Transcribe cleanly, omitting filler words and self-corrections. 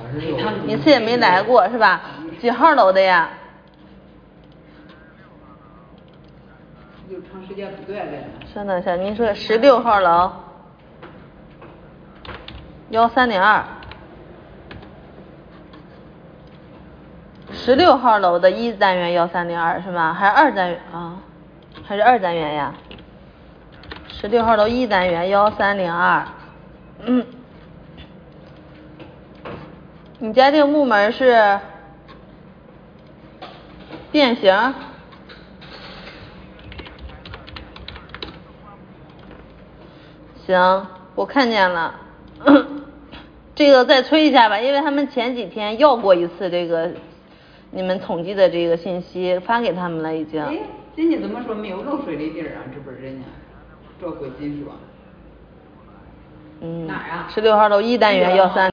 一次也没来过是吧？几号楼的呀？ 又长时间不锻炼了。 稍等一下，您说16号楼1302。16号楼的1单元1302是吗？还是2单元啊？还是2单元呀？16号楼1单元1302。你家这个木门是变形？行，我看见了。这个再催一下吧，因为他们前几天要过一次这个你们统计的这个信息，发给他们了已经。 哎，人家怎么说没有漏水的地儿啊？这不是人家这回新说。 哪儿啊？16号楼1单元13。